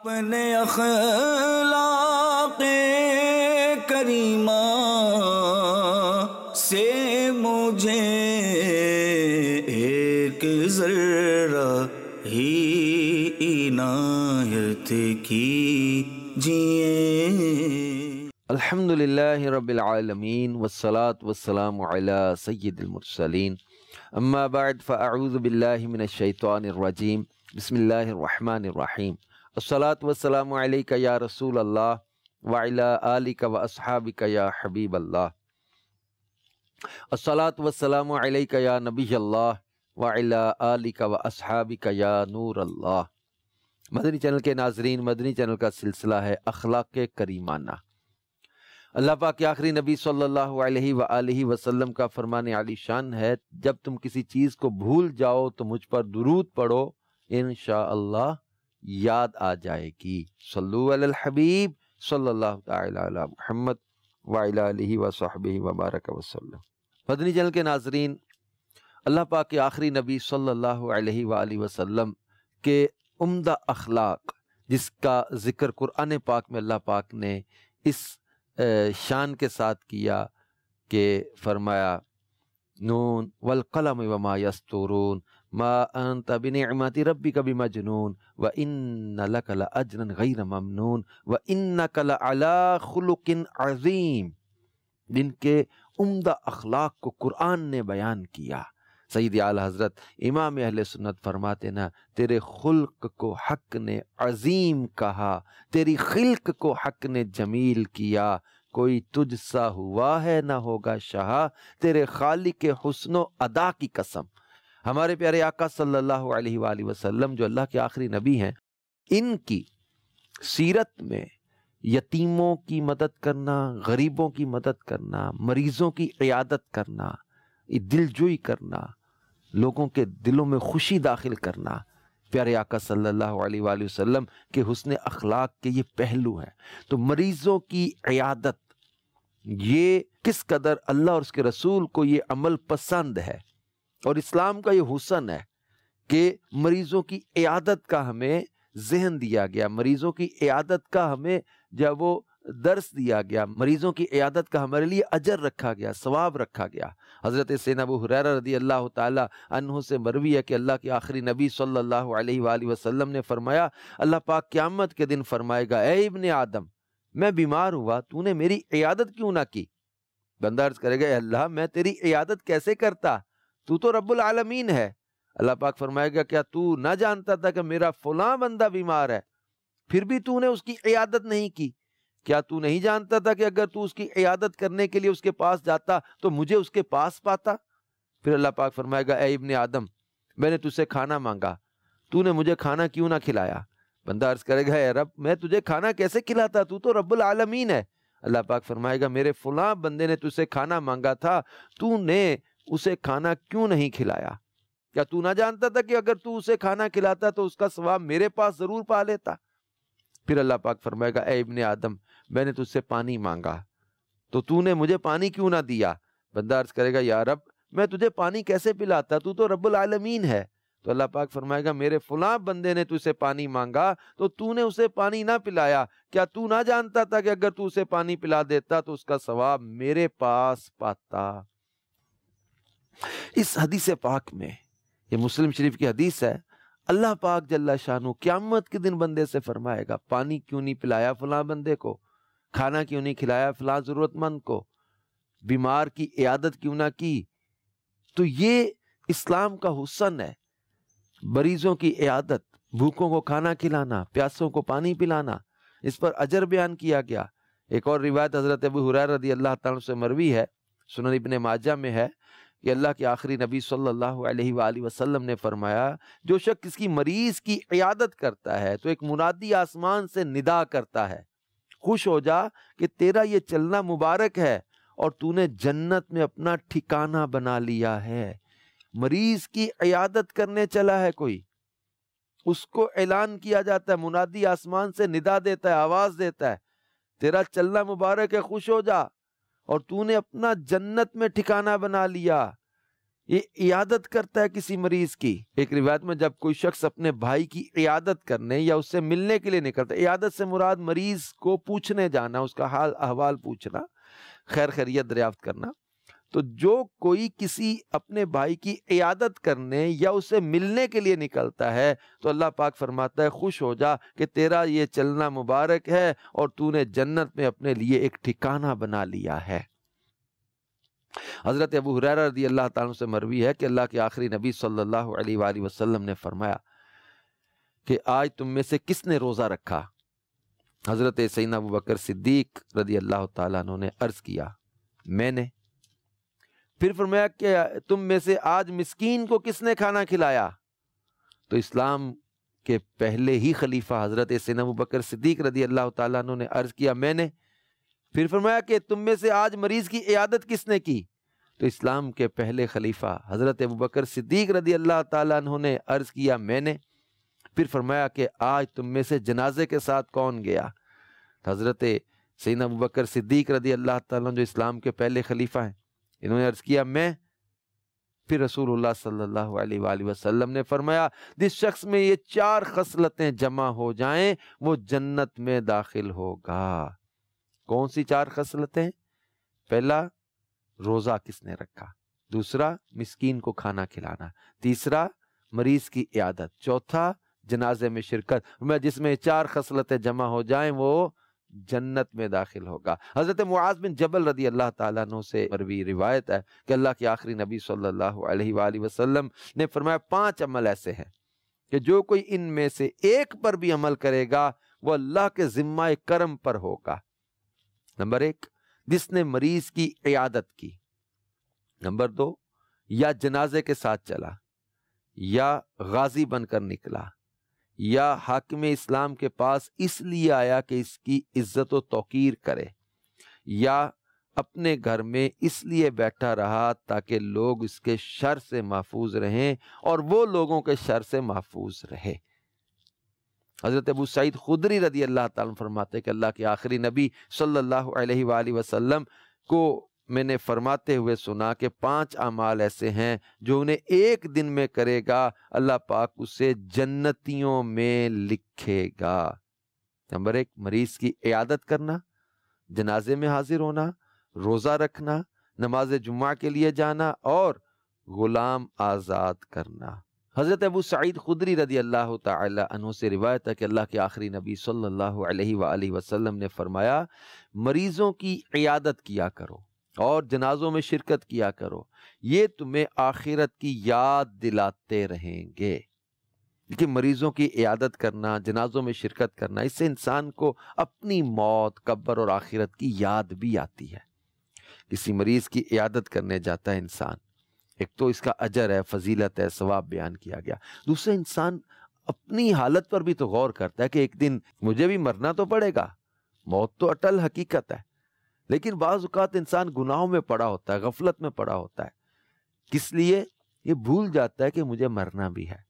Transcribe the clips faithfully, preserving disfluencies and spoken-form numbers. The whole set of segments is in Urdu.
اپنے اخلاق کریمہ سے مجھے ایک ذرہ ہی عنایت کیجئے۔ الحمدللہ رب العالمین والصلاة والسلام علی سید المرسلین، اما بعد فاعوذ باللہ من الشیطان الرجیم، بسم اللہ الرحمن الرحیم۔ الصلاة والسلام علیکہ یا رسول اللہ وعلی آلکہ واصحابکہ یا حبیب اللہ۔ الصلاة والسلام علیکہ یا نبی اللہ وعلی آلکہ واصحابکہ یا نور اللہ۔ مدنی چینل کے ناظرین، مدنی چینل کا سلسلہ ہے اخلاق کریمانہ۔ اللہ پاک کے آخری نبی صلی اللہ علیہ وآلہ وسلم کا فرمان عالی شان ہے، جب تم کسی چیز کو بھول جاؤ تو مجھ پر درود پڑھو، انشاءاللہ یاد آ جائے گی۔ صلو علی الحبیب صلی اللہ تعالی علی محمد وعلی آلہ وصحبہ وبارک وسلم۔ مدنی چینل کے ناظرین، اللہ پاک کے آخری نبی صلی اللہ علیہ وآلہ وسلم کے عمدہ اخلاق، جس کا ذکر قرآن پاک میں اللہ پاک نے اس شان کے ساتھ کیا کہ فرمایا نون والقلم وما یسطرون ما انت بنعمت ربک بمجنون وان لک لاجرا غیر ممنون وانک لعلی خلق عظیم، جن کے عمدہ اخلاق کو قرآن نے بیان کیا۔ سید اعلیٰ حضرت امام اہل سنت فرماتے نا، تیرے خلق کو حق نے عظیم کہا، تیری خلق کو حق نے جمیل کیا، کوئی تجھ سا ہوا ہے نہ ہوگا شاہ، تیرے خالق حسن و ادا کی قسم۔ ہمارے پیارے آقا صلی اللہ علیہ وآلہ وسلم جو اللہ کے آخری نبی ہیں، ان کی سیرت میں یتیموں کی مدد کرنا، غریبوں کی مدد کرنا، مریضوں کی عیادت کرنا، دلجوئی کرنا، لوگوں کے دلوں میں خوشی داخل کرنا، پیارے آقا صلی اللہ علیہ وآلہ وسلم کے حسن اخلاق کے یہ پہلو ہیں۔ تو مریضوں کی عیادت، یہ کس قدر اللہ اور اس کے رسول کو یہ عمل پسند ہے، اور اسلام کا یہ حسن ہے کہ مریضوں کی عیادت کا ہمیں ذہن دیا گیا، مریضوں کی عیادت کا ہمیں جب وہ درس دیا گیا، مریضوں کی عیادت کا ہمارے لیے اجر رکھا گیا، ثواب رکھا گیا۔ حضرت سیدنا ابو ہریرہ رضی اللہ تعالی عنہ سے مروی ہے کہ اللہ کے آخری نبی صلی اللہ علیہ وآلہ وسلم نے فرمایا، اللہ پاک قیامت کے دن فرمائے گا، اے ابن آدم، میں بیمار ہوا، تو نے میری عیادت کیوں نہ کی؟ بندہ عرض کرے گا، اے اللہ میں تیری عیادت کیسے کرتا، تو تو رب العالمین ہے۔ اللہ پاک فرمائے گا، کیا تو نہ جانتا تھا کہ میرا فلاں بندہ بیمار ہے، پھر بھی تو نے اس کی عیادت نہیں کی؟ کیا تو نہیں جانتا تھا کہ اگر تو اس کی عیادت کرنے کے لیے اس کے پاس جاتا تو مجھے اس کے پاس پاتا؟ پھر اللہ پاک فرمائے گا، اے ابن آدم، میں نے تجھ سے کھانا مانگا، تو نے مجھے کھانا کیوں نہ کھلایا؟ بندہ عرض کرے گا، اے رب میں تجھے کھانا کیسے کھلاتا، تو تو رب العالمین ہے۔ اللہ پاک فرمائے گا، میرے فلاں بندے نے تجھ سے کھانا مانگا تھا، تو نے اسے کھانا کیوں نہیں کھلایا؟ کیا تو نہ جانتا تھا کہ اگر تو اسے کھانا کھلاتا تو اس کا ثواب میرے پاس ضرور پا لیتا؟ پھر اللہ پاک فرمائے گا، اے ابن آدم، میں نے تجھ سے پانی مانگا تو تو نے مجھے پانی کیوں نہ دیا؟ بندہ عرض کرے گا، یا رب میں تجھے پانی کیسے پلاتا، تو تو رب العالمین ہے۔ تو اللہ پاک فرمائے گا، میرے فلاں بندے نے تجھ سے پانی مانگا تو تو نے اسے پانی نہ پلایا، کیا تو نہ جانتا تھا کہ اگر تو اسے پانی پلا دیتا تو اس کا ثواب میرے پاس پاتا؟ اس حدیث پاک میں، یہ مسلم شریف کی حدیث ہے، اللہ پاک جل شانہ قیامت کے دن بندے سے فرمائے گا، پانی کیوں نہیں پلایا فلاں بندے کو، کھانا کیوں نہیں کھلایا فلاں ضرورت مند کو، بیمار کی عیادت کیوں نہ کی؟ تو یہ اسلام کا حسن ہے، مریضوں کی عیادت، بھوکوں کو کھانا کھلانا، پیاسوں کو پانی پلانا، اس پر اجر بیان کیا گیا۔ ایک اور روایت حضرت ابو ہریرہ رضی اللہ تعالیٰ سے مروی ہے، سنن ابن ماجہ میں ہے، کہ اللہ کے آخری نبی صلی اللہ علیہ وآلہ وسلم نے فرمایا، جو شخص کسی مریض کی عیادت کرتا ہے تو ایک منادی آسمان سے ندا کرتا ہے، خوش ہو جا کہ تیرا یہ چلنا مبارک ہے اور تو نے جنت میں اپنا ٹھکانہ بنا لیا ہے۔ مریض کی عیادت کرنے چلا ہے کوئی، اس کو اعلان کیا جاتا ہے، منادی آسمان سے ندا دیتا ہے، آواز دیتا ہے، تیرا چلنا مبارک ہے، خوش ہو جا، اور تو نے اپنا جنت میں ٹھکانہ بنا لیا۔ یہ عیادت کرتا ہے کسی مریض کی. ایک روایت میں جب کوئی شخص اپنے بھائی کی عیادت کرنے یا اس سے ملنے کے لیے نکلتا ہے، عیادت سے مراد مریض کو پوچھنے جانا، اس کا حال احوال پوچھنا، خیر خیریت دریافت کرنا. تو جو کوئی کسی اپنے بھائی کی عیادت کرنے یا اس سے ملنے کے لیے نکلتا ہے تو اللہ پاک فرماتا ہے خوش ہو جا کہ تیرا یہ چلنا مبارک ہے اور تو نے جنت میں اپنے لیے ایک ٹھکانہ بنا لیا ہے. حضرت ابو ہریرہ رضی اللہ تعالیٰ سے مروی ہے کہ اللہ کے آخری نبی صلی اللہ علیہ وآلہ وسلم نے فرمایا کہ آج تم میں سے کس نے روزہ رکھا؟ حضرت سیدنا ابو بکر صدیق رضی اللہ تعالیٰ عنہ نے عرض کیا میں نے. پھر فرمایا کہ تم میں سے آج مسکین کو کس نے کھانا کھلایا؟ تو اسلام کے پہلے ہی خلیفہ حضرت سیدنا ابو بکر صدیق رضی اللہ تعالیٰ عنہ نے عرض کیا میں نے. پھر فرمایا کہ تم میں سے آج مریض کی عیادت کس نے کی؟ تو اسلام کے پہلے خلیفہ حضرت ابوبکر صدیق رضی اللہ تعالیٰ عنہ نے عرض کیا میں نے. پھر فرمایا کہ آج تم میں سے جنازے کے ساتھ کون گیا؟ حضرت سیدنا ابوبکر صدیق رضی اللہ تعالیٰ عنہ جو اسلام کے پہلے خلیفہ ہیں، انہوں نے عرض کیا میں. پھر رسول اللہ صلی اللہ علیہ وآلہ وسلم نے فرمایا جس شخص میں یہ چار خصلتیں جمع ہو جائیں وہ جنت میں داخل ہوگا. کون سی چار خصلتیں؟ پہلا، روزہ کس نے رکھا. دوسرا، مسکین کو کھانا کھلانا. تیسرا، مریض کی عیادت. چوتھا، جنازے میں شرکت. میں جس میں چار خصلتیں جمع ہو جائیں وہ جنت میں داخل ہوگا. حضرت معاذ بن جبل رضی اللہ تعالیٰ عنہ سے مروی روایت ہے کہ اللہ کے آخری نبی صلی اللہ علیہ وآلہ وسلم نے فرمایا پانچ عمل ایسے ہیں کہ جو کوئی ان میں سے ایک پر بھی عمل کرے گا وہ اللہ کے ذمہ کرم پر ہوگا. نمبر ایک، جس نے مریض کی عیادت کی. نمبر دو، یا جنازے کے ساتھ چلا، یا غازی بن کر نکلا، یا حاکم اسلام کے پاس اس لیے آیا کہ اس کی عزت و توقیر کرے، یا اپنے گھر میں اس لیے بیٹھا رہا تاکہ لوگ اس کے شر سے محفوظ رہیں اور وہ لوگوں کے شر سے محفوظ رہے. حضرت ابو سعید خدری رضی اللہ تعالیٰ فرماتے کہ اللہ کے آخری نبی صلی اللہ علیہ وآلہ وسلم کو میں نے فرماتے ہوئے سنا کہ پانچ اعمال ایسے ہیں جو انہیں ایک دن میں کرے گا اللہ پاک اسے جنتیوں میں لکھے گا. نمبر ایک، مریض کی عیادت کرنا، جنازے میں حاضر ہونا، روزہ رکھنا، نماز جمعہ کے لیے جانا اور غلام آزاد کرنا. حضرت ابو سعید خدری رضی اللہ تعالی عنہ سے روایت ہے کہ اللہ کے آخری نبی صلی اللہ علیہ وآلہ وسلم نے فرمایا مریضوں کی عیادت کیا کرو اور جنازوں میں شرکت کیا کرو، یہ تمہیں آخرت کی یاد دلاتے رہیں گے. کہ مریضوں کی عیادت کرنا، جنازوں میں شرکت کرنا، اس سے انسان کو اپنی موت، قبر اور آخرت کی یاد بھی آتی ہے. کسی مریض کی عیادت کرنے جاتا ہے انسان، ایک تو اس کا اجر ہے، فضیلت ہے، ثواب بیان کیا گیا. دوسرا، انسان اپنی حالت پر بھی تو غور کرتا ہے کہ ایک دن مجھے بھی مرنا تو پڑے گا. موت تو اٹل حقیقت ہے، لیکن بعض اوقات انسان گناہوں میں پڑا ہوتا ہے، غفلت میں پڑا ہوتا ہے. کس لیے؟ یہ بھول جاتا ہے کہ مجھے مرنا بھی ہے.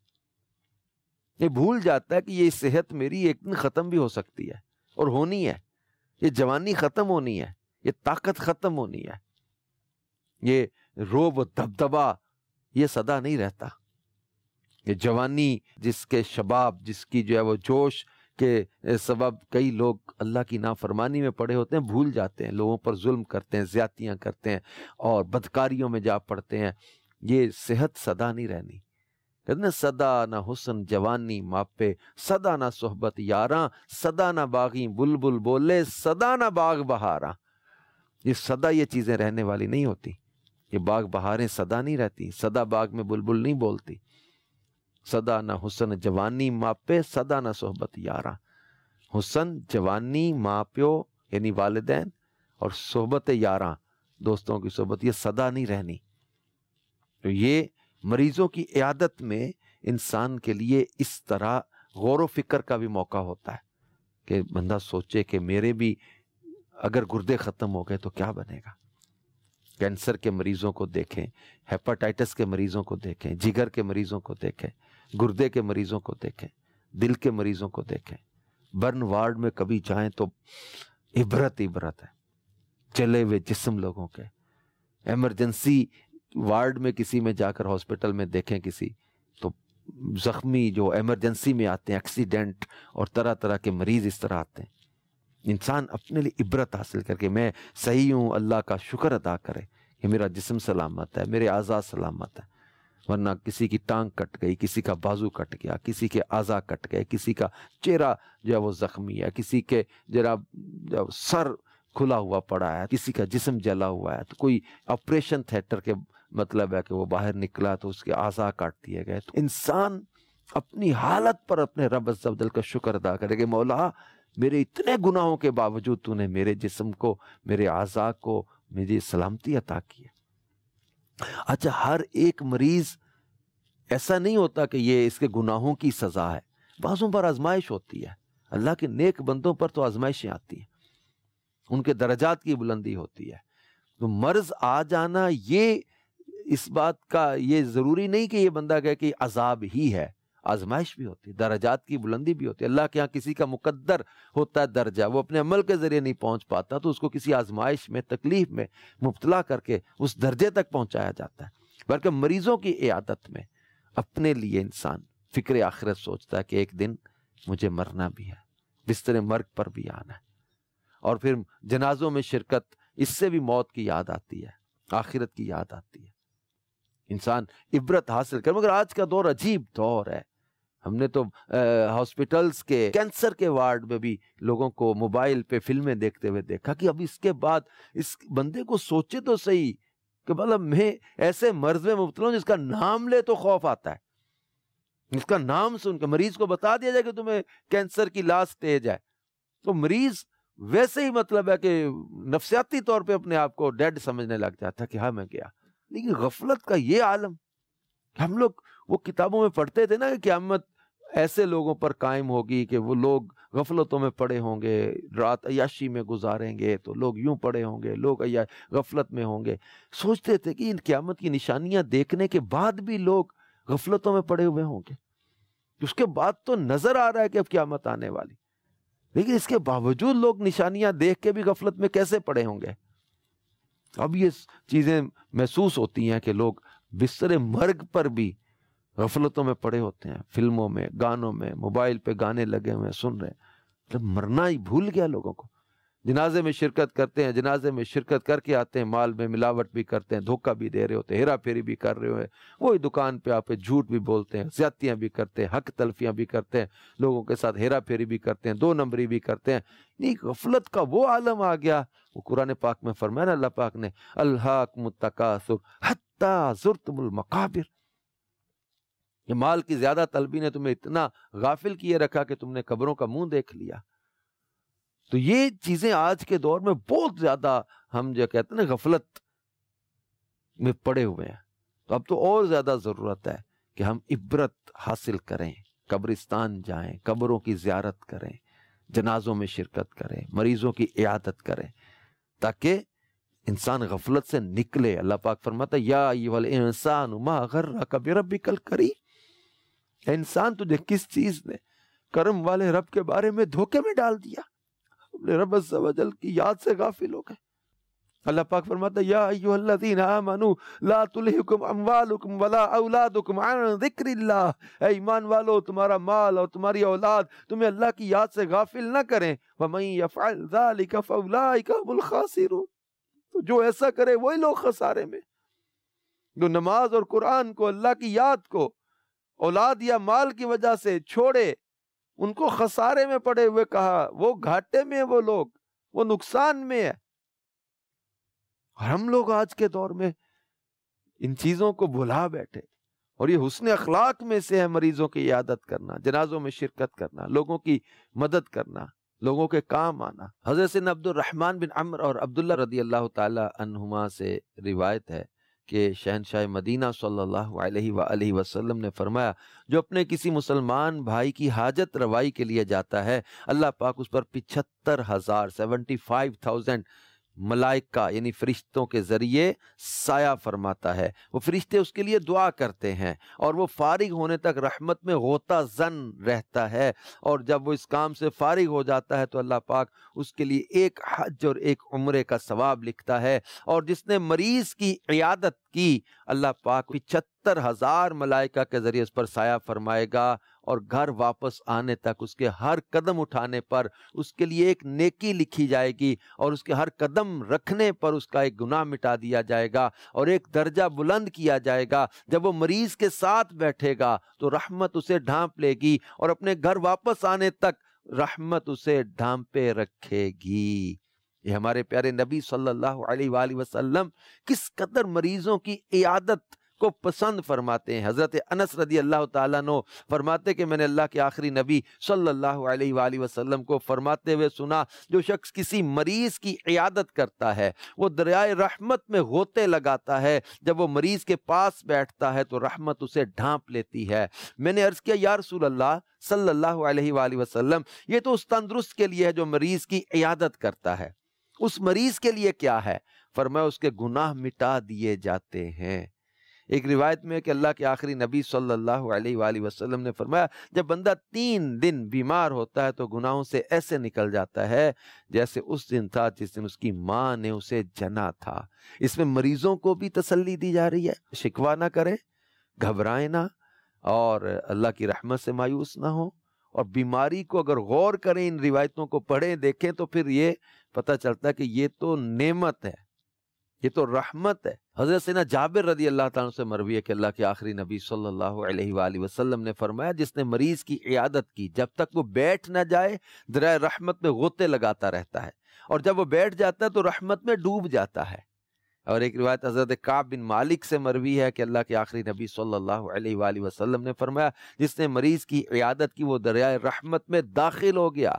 یہ بھول جاتا ہے کہ یہ صحت میری ایک دن ختم بھی ہو سکتی ہے اور ہونی ہے. یہ جوانی ختم ہونی ہے، یہ طاقت ختم ہونی ہے. یہ روب و دبدبا یہ سدا نہیں رہتا. یہ جوانی، جس کے شباب، جس کی جو ہے وہ جوش کے سبب کئی لوگ اللہ کی نافرمانی میں پڑے ہوتے ہیں، بھول جاتے ہیں، لوگوں پر ظلم کرتے ہیں، زیادتیاں کرتے ہیں اور بدکاریوں میں جا پڑتے ہیں. یہ صحت سدا نہیں رہنی. کہتے ہیں صدا نہ حسن جوانی ماپے، صدا نہ صحبت یاراں، صدا نہ باغی بلبل بولے، صدا نہ باغ بہاراں. یہ صدا یہ چیزیں رہنے والی نہیں ہوتی. یہ باغ بہاریں صدا نہیں رہتی، صدا باغ میں بلبل نہیں بولتی. صدا نہ حسن جوانی ماپے، صدا نہ صحبت یاراں. حسن، جوانی، ماں پیو یعنی والدین اور صحبت یاراں، دوستوں کی صحبت، یہ صدا نہیں رہنی. تو یہ مریضوں کی عیادت میں انسان کے لیے اس طرح غور و فکر کا بھی موقع ہوتا ہے کہ بندہ سوچے کہ میرے بھی اگر گردے ختم ہو گئے تو کیا بنے گا. کینسر کے مریضوں کو دیکھیں، ہیپاٹائٹس کے مریضوں کو دیکھیں، جگر کے مریضوں کو دیکھیں، گردے کے مریضوں کو دیکھیں، دل کے مریضوں کو دیکھیں. برن وارڈ میں کبھی جائیں تو عبرت عبرت ہے. چلے ہوئے جسم لوگوں کے، ایمرجنسی وارڈ میں کسی میں جا کر ہاسپٹل میں دیکھیں کسی تو زخمی جو ایمرجنسی میں آتے ہیں، ایکسیڈنٹ اور طرح طرح کے مریض اس طرح آتے ہیں. انسان اپنے لیے عبرت حاصل کر کے میں صحیح ہوں اللہ کا شکر ادا کرے کہ میرا جسم سلامت ہے، میرے اعضاء سلامت ہے. ورنہ کسی کی ٹانگ کٹ گئی، کسی کا بازو کٹ گیا، کسی کے اعضاء کٹ گئے، کسی کا چہرہ جو ہے وہ زخمی ہے، کسی کے ذرا سر کھلا ہوا پڑا ہے، کسی کا جسم جلا ہوا ہے، تو کوئی آپریشن تھیٹر کے مطلب ہے کہ وہ باہر نکلا تو اس کے اعضاء کاٹ دیے گئے. تو انسان اپنی حالت پر اپنے رب عز و جل کا شکر ادا کرے کہ مولا میرے اتنے گناہوں کے باوجود تو نے میرے جسم کو، میرے اعضاء کو مجھے سلامتی عطا کی ہے. اچھا، ہر ایک مریض ایسا نہیں ہوتا کہ یہ اس کے گناہوں کی سزا ہے. بعضوں پر آزمائش ہوتی ہے. اللہ کے نیک بندوں پر تو آزمائشیں آتی ہیں، ان کے درجات کی بلندی ہوتی ہے. تو مرض آ جانا یہ اس بات کا یہ ضروری نہیں کہ یہ بندہ کہے کہ عذاب ہی ہے. آزمائش بھی ہوتی ہے، درجات کی بلندی بھی ہوتی ہے. اللہ کے ہاں کسی کا مقدر ہوتا ہے درجہ، وہ اپنے عمل کے ذریعے نہیں پہنچ پاتا تو اس کو کسی آزمائش میں، تکلیف میں مبتلا کر کے اس درجے تک پہنچایا جاتا ہے. بلکہ مریضوں کی عیادت میں اپنے لیے انسان فکر آخرت سوچتا ہے کہ ایک دن مجھے مرنا بھی ہے، بستر مرگ پر بھی آنا ہے. اور پھر جنازوں میں شرکت، اس سے بھی موت کی یاد آتی ہے، آخرت کی یاد آتی ہے. انسان عبرت حاصل کر. مگر آج کا دور عجیب دور ہے. ہم نے تو ہاسپٹلز کے کینسر کے وارڈ میں بھی لوگوں کو موبائل پہ فلمیں دیکھتے ہوئے دیکھا کہ اب اس کے بعد اس بندے کو سوچے تو صحیح کہ مطلب میں ایسے مرض میں مبتلا ہوں جس کا نام لے تو خوف آتا ہے. جس کا نام سن کے مریض کو بتا دیا جائے کہ تمہیں کینسر کی لاسٹ سٹیج ہے تو مریض ویسے ہی مطلب ہے کہ نفسیاتی طور پہ اپنے آپ کو ڈیڈ سمجھنے لگ جاتا ہے کہ ہاں میں گیا. لیکن غفلت کا یہ عالم، ہم لوگ وہ کتابوں میں پڑھتے تھے نا کہ قیامت ایسے لوگوں پر قائم ہوگی کہ وہ لوگ غفلتوں میں پڑے ہوں گے، رات عیاشی میں گزاریں گے تو لوگ یوں پڑے ہوں گے، لوگ غفلت میں ہوں گے. سوچتے تھے کہ ان قیامت کی نشانیاں دیکھنے کے بعد بھی لوگ غفلتوں میں پڑے ہوئے ہوں گے. اس کے بعد تو نظر آ رہا ہے کہ اب قیامت آنے والی، لیکن اس کے باوجود لوگ نشانیاں دیکھ کے بھی غفلت میں کیسے پڑے ہوں گے. اب یہ چیزیں محسوس ہوتی ہیں کہ لوگ بستر مرگ پر بھی غفلتوں میں پڑے ہوتے ہیں، فلموں میں، گانوں میں، موبائل پہ گانے لگے ہوئے سن رہے ہیں. جب مرنا ہی بھول گیا لوگوں کو. جنازے میں شرکت کرتے ہیں، جنازے میں شرکت کر کے آتے ہیں، مال میں ملاوٹ بھی کرتے ہیں، دھوکہ بھی دے رہے ہوتے ہیں، ہیرا پھیری بھی کر رہے ہوئے، وہی دکان پہ آپ جھوٹ بھی بولتے ہیں، زیادتیاں بھی کرتے ہیں، حق تلفیاں بھی کرتے ہیں، لوگوں کے ساتھ ہیرا پھیری بھی کرتے ہیں، دو نمبری بھی کرتے ہیں. نہیں، غفلت کا وہ عالم آ گیا. وہ قرآن پاک میں فرمایا نا اللہ پاک نے، الہاکم التکاثر حتی زرتم المقابر. یہ مال کی زیادہ طلبی نے تمہیں اتنا غافل کیے رکھا کہ تم نے قبروں کا منہ دیکھ لیا. تو یہ چیزیں آج کے دور میں بہت زیادہ ہم جو کہتے ہیں نا غفلت میں پڑے ہوئے ہیں. تو اب تو اور زیادہ ضرورت ہے کہ ہم عبرت حاصل کریں، قبرستان جائیں، قبروں کی زیارت کریں، جنازوں میں شرکت کریں، مریضوں کی عیادت کریں، تاکہ انسان غفلت سے نکلے. اللہ پاک فرماتا ہے یا ایھا الانسان ما غرک بربک الکریم. انسان تجھے کس چیز نے کرم والے رب کے بارے میں دھوکے میں ڈال دیا؟ اپنے رب عز و جل کی یاد سے غافل ہو گئے. اللہ پاک فرماتا ہے یا ایھا الذین آمنوا لا تلہکم اموالکم ولا اولادکم عن ذکر اللہ. اے ایمان والو، تمہارا مال اور تمہاری اولاد تمہیں اللہ کی یاد سے غافل نہ کریں. ومن یفعل ذلک فاولئک هم الخاسرون. تو جو ایسا کرے وہی لوگ خسارے میں. جو نماز اور قرآن کو، اللہ کی یاد کو اولاد یا مال کی وجہ سے چھوڑے، ان کو خسارے میں پڑے ہوئے کہا. وہ گھاٹے میں، وہ لوگ وہ نقصان میں ہے. اور ہم لوگ آج کے دور میں ان چیزوں کو بھلا بیٹھے. اور یہ حسن اخلاق میں سے ہے مریضوں کی عیادت کرنا، جنازوں میں شرکت کرنا، لوگوں کی مدد کرنا، لوگوں کے کام آنا. حضرت سیدنا عبد الرحمن بن عمرو اور عبداللہ رضی اللہ تعالی عنہما سے روایت ہے کہ شہنشاہ مدینہ صلی اللہ علیہ وآلہ وسلم نے فرمایا، جو اپنے کسی مسلمان بھائی کی حاجت روائی کے لیے جاتا ہے، اللہ پاک اس پر پچھتر ہزار سیونٹی فائیو تھاؤزینڈ ملائکہ یعنی فرشتوں کے ذریعے سایہ فرماتا ہے، وہ فرشتے اس کے لیے دعا کرتے ہیں اور وہ فارغ ہونے تک رحمت میں غوطہ زن رہتا ہے، اور جب وہ اس کام سے فارغ ہو جاتا ہے تو اللہ پاک اس کے لیے ایک حج اور ایک عمرے کا ثواب لکھتا ہے۔ اور جس نے مریض کی عیادت کی، اللہ پاک پچہتر ہزار ملائکہ کے ذریعے اس پر سایہ فرمائے گا، اور گھر واپس آنے تک اس کے ہر قدم اٹھانے پر اس کے لیے ایک نیکی لکھی جائے گی، اور اس کے ہر قدم رکھنے پر اس کا ایک گناہ مٹا دیا جائے گا اور ایک درجہ بلند کیا جائے گا۔ جب وہ مریض کے ساتھ بیٹھے گا تو رحمت اسے ڈھانپ لے گی، اور اپنے گھر واپس آنے تک رحمت اسے ڈھانپے رکھے گی۔ یہ ہمارے پیارے نبی صلی اللہ علیہ وآلہ وسلم کس قدر مریضوں کی عیادت کو پسند فرماتے ہیں۔ حضرت انس رضی اللہ تعالیٰ عنہ فرماتے کہ میں نے اللہ کے آخری نبی صلی اللہ علیہ وآلہ وسلم کو فرماتے ہوئے سنا، جو شخص کسی مریض کی عیادت کرتا ہے وہ دریائے رحمت میں غوطے لگاتا ہے، جب وہ مریض کے پاس بیٹھتا ہے تو رحمت اسے ڈھانپ لیتی ہے۔ میں نے عرض کیا یا رسول اللہ صلی اللہ علیہ وآلہ وسلم، یہ تو اس تندرست کے لیے ہے جو مریض کی عیادت کرتا ہے، اس مریض کے لیے کیا ہے؟ فرمایا اس کے گناہ مٹا دیے جاتے ہیں۔ ایک روایت میں کہ اللہ کے آخری نبی صلی اللہ علیہ وآلہ وسلم نے فرمایا جب بندہ تین دن بیمار ہوتا ہے تو گناہوں سے ایسے نکل جاتا ہے جیسے اس دن تھا جس دن اس کی ماں نے اسے جنا تھا۔ اس میں مریضوں کو بھی تسلی دی جا رہی ہے، شکوہ نہ کریں، گھبرائیں نہ، اور اللہ کی رحمت سے مایوس نہ ہوں، اور بیماری کو اگر غور کریں، ان روایتوں کو پڑھیں دیکھیں تو پھر یہ پتہ چلتا ہے کہ یہ تو نعمت ہے، یہ تو رحمت ہے۔ حضرت سیدنا جابر رضی اللہ تعالیٰ عنہ سے مروی ہے کہ اللہ کے آخری نبی صلی اللہ علیہ وآلہ وسلم نے فرمایا جس نے مریض کی عیادت کی جب تک وہ بیٹھ نہ جائے دریائے رحمت میں غوطے لگاتا رہتا ہے، اور جب وہ بیٹھ جاتا ہے تو رحمت میں ڈوب جاتا ہے۔ اور ایک روایت حضرت کعب بن مالک سے مروی ہے کہ اللہ کے آخری نبی صلی اللہ علیہ وآلہ وسلم نے فرمایا جس نے مریض کی عیادت کی وہ دریائے رحمت میں داخل ہو گیا،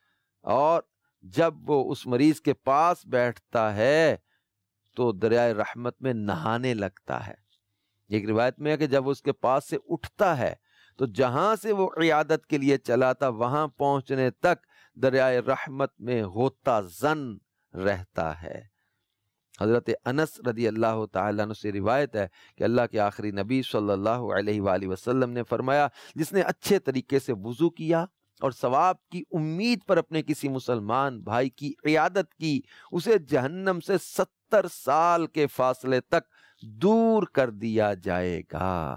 اور جب وہ اس مریض کے پاس بیٹھتا ہے تو دریائے رحمت میں نہانے لگتا ہے۔ ایک روایت میں ہے کہ جب اس کے پاس سے اٹھتا ہے تو جہاں سے وہ عیادت کے لیے چلا تھا وہاں پہنچنے تک دریائے رحمت میں غوطہ زن رہتا ہے۔ حضرت انس رضی اللہ تعالیٰ عنہ سے روایت ہے کہ اللہ کے آخری نبی صلی اللہ علیہ وآلہ وسلم نے فرمایا جس نے اچھے طریقے سے وضو کیا اور ثواب کی امید پر اپنے کسی مسلمان بھائی کی عیادت کی، اسے جہنم سے ستر سال کے فاصلے تک دور کر دیا جائے گا۔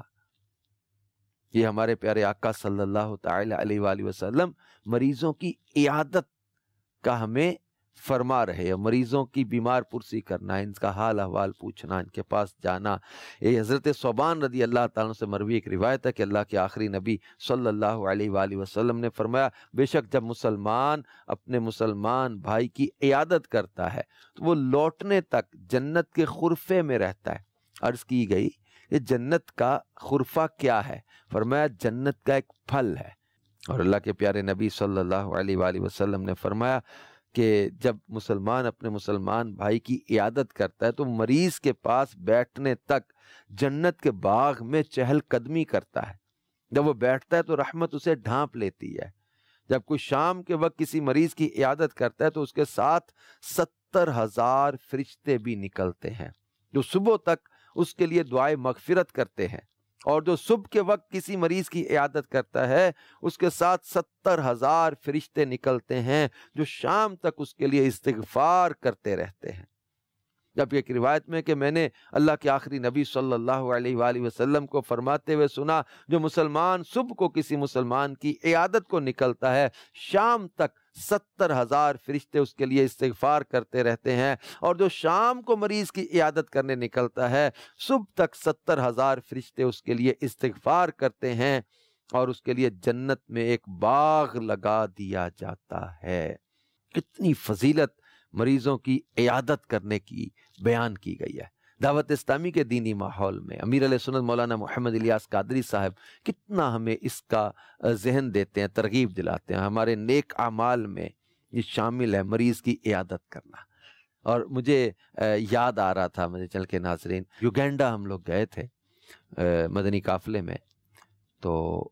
یہ ہمارے پیارے آقا صلی اللہ تعالی علیہ وآلہ وسلم مریضوں کی عیادت کا ہمیں فرما رہے ہیں، مریضوں کی بیمار پرسی کرنا، ان کا حال احوال پوچھنا، ان کے پاس جانا۔ یہ حضرت ثوبان رضی اللہ تعالیٰ سے مروی ایک روایت ہے کہ اللہ کے آخری نبی صلی اللہ علیہ وآلہ وسلم نے فرمایا بے شک جب مسلمان اپنے مسلمان بھائی کی عیادت کرتا ہے تو وہ لوٹنے تک جنت کے خرفے میں رہتا ہے۔ عرض کی گئی یہ جنت کا خرفہ کیا ہے؟ فرمایا جنت کا ایک پھل ہے، اور اللہ کے پیارے نبی صلی اللہ علیہ وآلہ وسلم نے فرمایا کہ جب مسلمان اپنے مسلمان بھائی کی عیادت کرتا ہے تو مریض کے پاس بیٹھنے تک جنت کے باغ میں چہل قدمی کرتا ہے۔ جب وہ بیٹھتا ہے تو رحمت اسے ڈھانپ لیتی ہے۔ جب کوئی شام کے وقت کسی مریض کی عیادت کرتا ہے تو اس کے ساتھ ستر ہزار فرشتے بھی نکلتے ہیں جو صبح تک اس کے لیے دعائے مغفرت کرتے ہیں، اور جو صبح کے وقت کسی مریض کی عیادت کرتا ہے اس کے ساتھ ستر ہزار فرشتے نکلتے ہیں جو شام تک اس کے لیے استغفار کرتے رہتے ہیں۔ جب ایک روایت میں کہ میں نے اللہ کے آخری نبی صلی اللہ علیہ وآلہ وسلم کو فرماتے ہوئے سنا جو مسلمان صبح کو کسی مسلمان کی عیادت کو نکلتا ہے شام تک ستر ہزار فرشتے اس کے لیے استغفار کرتے رہتے ہیں، اور جو شام کو مریض کی عیادت کرنے نکلتا ہے صبح تک ستر ہزار فرشتے اس کے لیے استغفار کرتے ہیں، اور اس کے لیے جنت میں ایک باغ لگا دیا جاتا ہے۔ کتنی فضیلت مریضوں کی عیادت کرنے کی بیان کی گئی ہے۔ دعوت اسلامی کے دینی ماحول میں امیر علیہ سنت مولانا محمد الیاس قادری صاحب کتنا ہمیں اس کا ذہن دیتے ہیں، ترغیب دلاتے ہیں۔ ہمارے نیک اعمال میں یہ شامل ہے مریض کی عیادت کرنا۔ اور مجھے یاد آ رہا تھا مجھے چل کے ناظرین، یوگینڈا ہم لوگ گئے تھے مدنی قافلے میں، تو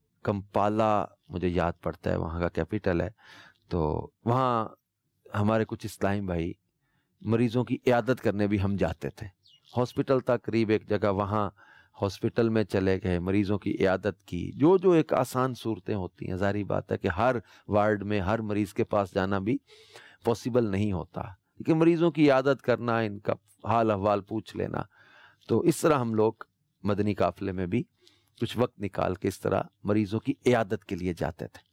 کمپالا مجھے یاد پڑتا ہے وہاں کا کیپٹل ہے، تو وہاں ہمارے کچھ اسلامی بھائی مریضوں کی عیادت کرنے بھی ہم جاتے تھے، ہاسپٹل تک قریب ایک جگہ وہاں ہاسپٹل میں چلے گئے، مریضوں کی عیادت کی، جو جو ایک آسان صورتیں ہوتی ہیں۔ ظاہری بات ہے کہ ہر وارڈ میں ہر مریض کے پاس جانا بھی پاسبل نہیں ہوتا، لیکن مریضوں کی عیادت کرنا، ان کا حال احوال پوچھ لینا، تو اس طرح ہم لوگ مدنی قافلے میں بھی کچھ وقت نکال کے اس طرح مریضوں کی عیادت کے لیے جاتے تھے۔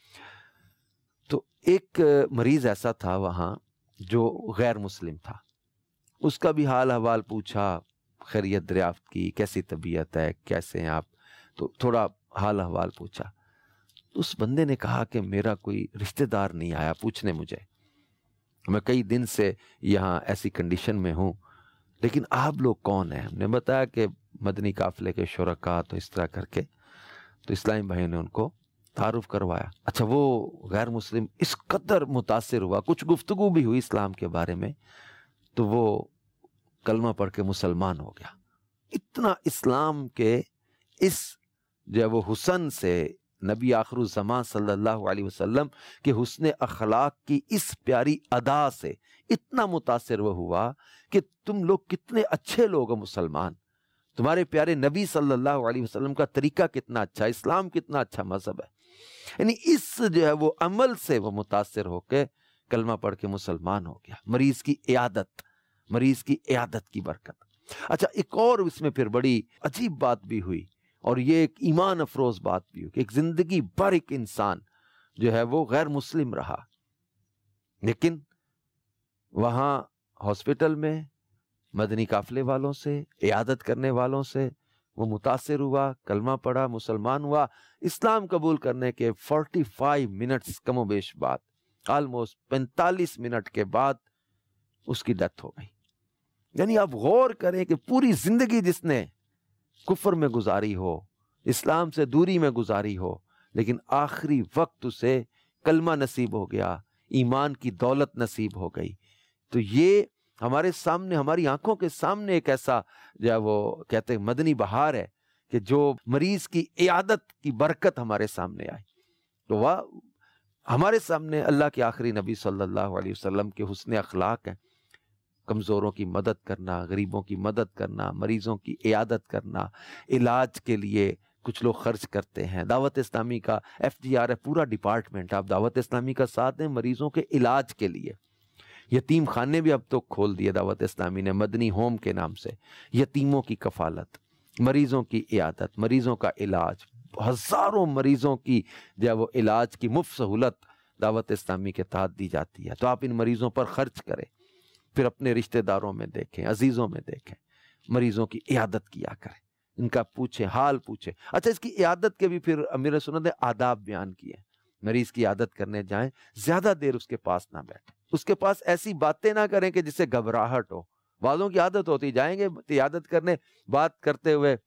تو ایک مریض ایسا تھا وہاں جو غیر مسلم تھا، اس کا بھی حال احوال پوچھا، خیریت دریافت کی، کیسی طبیعت ہے، کیسے ہیں آپ، تو تھوڑا حال احوال پوچھا۔ تو اس بندے نے کہا کہ میرا کوئی رشتہ دار نہیں آیا پوچھنے مجھے، میں کئی دن سے یہاں ایسی کنڈیشن میں ہوں، لیکن آپ لوگ کون ہیں؟ ہم نے بتایا کہ مدنی قافلے کے شرکا، تو اس طرح کر کے تو اسلامی بھائی نے ان کو تعارف کروایا۔ اچھا، وہ غیر مسلم اس قدر متاثر ہوا، کچھ گفتگو بھی ہوئی اسلام کے بارے میں، تو وہ کلمہ پڑھ کے مسلمان ہو گیا۔ اتنا اسلام کے اس جو ہے وہ حسن سے، نبی آخر الزمان صلی اللہ علیہ وسلم کے حسن اخلاق کی اس پیاری ادا سے اتنا متاثر وہ ہوا کہ تم لوگ کتنے اچھے لوگ ہو مسلمان، تمہارے پیارے نبی صلی اللہ علیہ وسلم کا طریقہ کتنا اچھا، اسلام کتنا اچھا مذہب ہے۔ یعنی اس جو ہے وہ عمل سے وہ متاثر ہو کے کلمہ پڑھ کے مسلمان ہو گیا۔ مریض کی عیادت، مریض کی عیادت کی برکت۔ اچھا، ایک اور اس میں پھر بڑی عجیب بات بھی ہوئی، اور یہ ایک ایمان افروز بات بھی ہوئی کہ ایک زندگی بھر ایک انسان جو ہے وہ غیر مسلم رہا، لیکن وہاں ہاسپٹل میں مدنی قافلے والوں سے، عیادت کرنے والوں سے وہ متاثر ہوا، کلمہ پڑھا، مسلمان ہوا۔ اسلام قبول کرنے کے فورٹی فائیو منٹس کم و بیش بعد، آلموسٹ پینتالیس منٹ کے بعد اس کی ڈیتھ ہو گئی۔ یعنی آپ غور کریں کہ پوری زندگی جس نے کفر میں گزاری ہو، اسلام سے دوری میں گزاری ہو، لیکن آخری وقت اسے کلمہ نصیب ہو گیا، ایمان کی دولت نصیب ہو گئی، تو یہ ہمارے سامنے، ہماری آنکھوں کے سامنے ایک ایسا جو ہے وہ کہتے ہیں مدنی بہار ہے کہ جو مریض کی عیادت کی برکت ہمارے سامنے آئی۔ تو وہ ہمارے سامنے اللہ کے آخری نبی صلی اللہ علیہ وسلم کے حسن اخلاق ہیں، کمزوروں کی مدد کرنا، غریبوں کی مدد کرنا، مریضوں کی عیادت کرنا، علاج کے لیے کچھ لوگ خرچ کرتے ہیں۔ دعوت اسلامی کا ایف جی آر ہے، پورا ڈپارٹمنٹ، آپ دعوت اسلامی کا ساتھ دیں مریضوں کے علاج کے لیے۔ یتیم خانے بھی اب تو کھول دیے دعوت اسلامی نے مدنی ہوم کے نام سے، یتیموں کی کفالت، مریضوں کی عیادت، مریضوں کا علاج، ہزاروں مریضوں کی جو ہے وہ علاج کی مفت سہولت دعوت اسلامی کے تحت دی جاتی ہے۔ تو آپ ان مریضوں پر خرچ کریں، پھر اپنے رشتہ داروں میں دیکھیں، عزیزوں میں دیکھیں، مریضوں کی عیادت کیا کریں، ان کا پوچھیں، حال پوچھیں۔ اچھا، اس کی عیادت کے بھی پھر امیر سنت نے آداب بیان کیے۔ مریض کی عیادت کرنے جائیں، زیادہ دیر اس کے پاس نہ بیٹھیں، اس کے پاس ایسی باتیں نہ کریں کہ جس سے گھبراہٹ ہو۔ بعضوں کی عادت ہوتی، جائیں گے عیادت کرنے، بات کرتے ہوئے،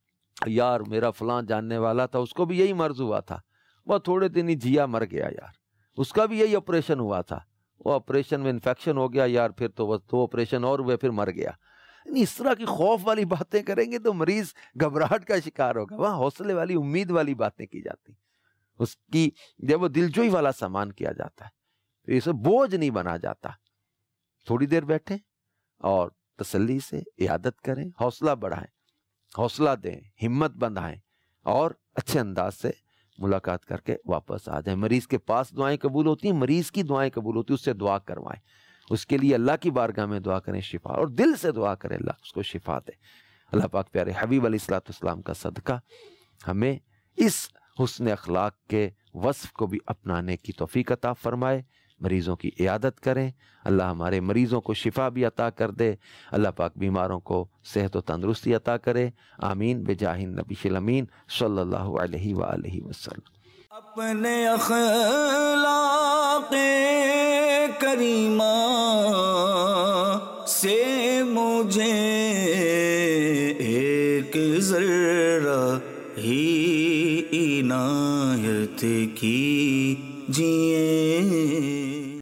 یار میرا فلاں جاننے والا تھا، اس کو بھی یہی مرض ہوا تھا، وہ تھوڑے دن ہی جیا مر گیا یار، اس کا بھی یہی آپریشن ہوا تھا، وہ آپریشن میں انفیکشن ہو گیا یار، پھر تو وہ دو آپریشن اور ہوئے، پھر مر گیا۔ اس طرح کی خوف والی باتیں کریں گے تو مریض گھبراہٹ کا شکار ہوگا۔ وہاں حوصلے والی، امید والی باتیں کی جاتی، اس کی جب وہ دلجوئی والا سامان کیا جاتا ہے، اسے بوجھ نہیں بنا جاتا۔ تھوڑی دیر بیٹھیں اور تسلی سے عیادت کریں، حوصلہ بڑھائیں، حوصلہ دیں، ہمت بندھائیں، اور اچھے انداز سے ملاقات کر کے واپس آ جائیں۔ مریض کے پاس دعائیں قبول ہوتی ہیں، مریض کی دعائیں قبول ہوتی ہیں، اس سے دعا کروائیں، اس کے لیے اللہ کی بارگاہ میں دعا کریں شفا، اور دل سے دعا کریں اللہ اس کو شفا دے۔ اللہ پاک پیارے حبیب علیہ الصلوۃ والسلام کا صدقہ ہمیں اس حسن اخلاق کے وصف کو بھی اپنانے کی توفیق عطا فرمائے۔ مریضوں کی عیادت کریں، اللہ ہمارے مریضوں کو شفا بھی عطا کر دے، اللہ پاک بیماروں کو صحت و تندرستی عطا کرے، آمین بجاہ النبی الامین صلی اللہ علیہ وآلہ وسلم۔ اپنے اخلاق کریمہ سے مجھے ایک ذرہ ہی عنایت کیجئے۔